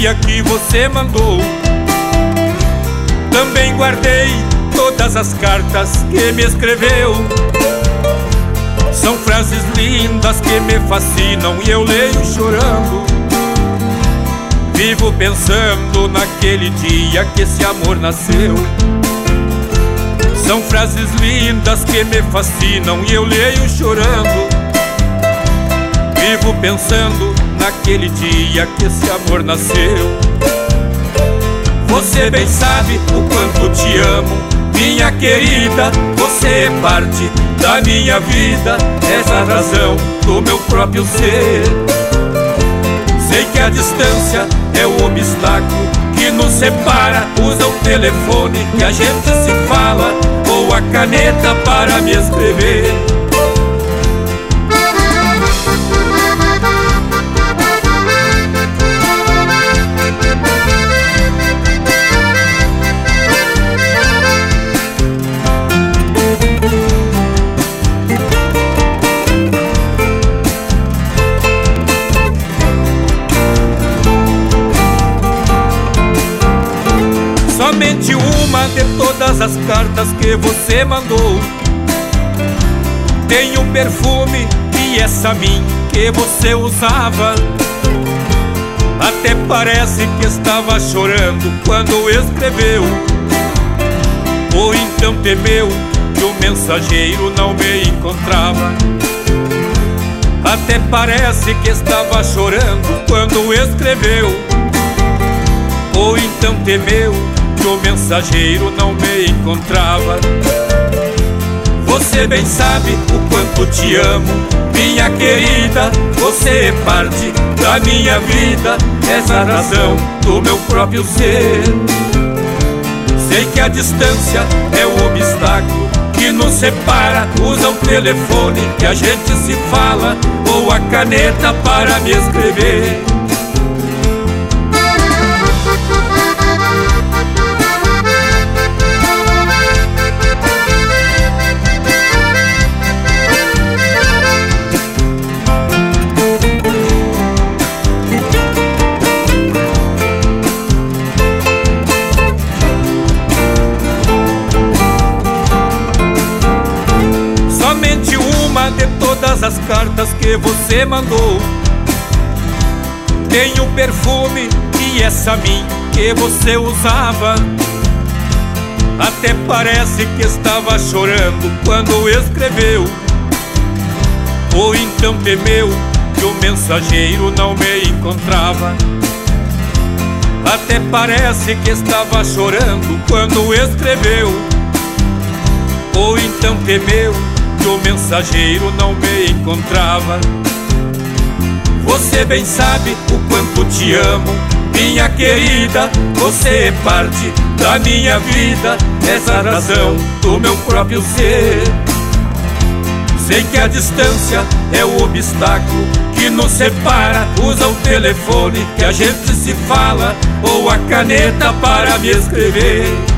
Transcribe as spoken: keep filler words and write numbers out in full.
dia que você mandou. Também guardei todas as cartas que me escreveu. São frases lindas que me fascinam e eu leio chorando. Vivo pensando naquele dia que esse amor nasceu. São frases lindas que me fascinam e eu leio chorando. Vivo pensando naquele dia que esse amor nasceu. Você bem sabe o quanto te amo, minha querida. Você é parte da minha vida, és a razão do meu próprio ser. Sei que a distância é o obstáculo que nos separa. Usa o telefone que a gente se fala, ou a caneta para me escrever. Somente uma de todas as cartas que você mandou tem um perfume e essa mim que você usava. Até parece que estava chorando quando escreveu, ou então temeu que o mensageiro não me encontrava. Até parece que estava chorando quando escreveu, ou então temeu que o mensageiro não me encontrava. Você bem sabe o quanto te amo, minha querida. Você é parte da minha vida, és a razão do meu próprio ser. Sei que a distância é o obstáculo que nos separa. Usa o telefone que a gente se fala, ou a caneta para me escrever. Somente uma de todas as cartas que você mandou tem um perfume e essa mim que você usava. Até parece que estava chorando quando escreveu, ou então temeu que o mensageiro não me encontrava. Até parece que estava chorando quando escreveu, ou então temeu que o mensageiro não me encontrava. Você bem sabe o quanto te amo, minha querida. Você é parte da minha vida, és a razão do meu próprio ser. Sei que a distância é o obstáculo que nos separa. Usa o telefone que a gente se fala, ou a caneta para me escrever.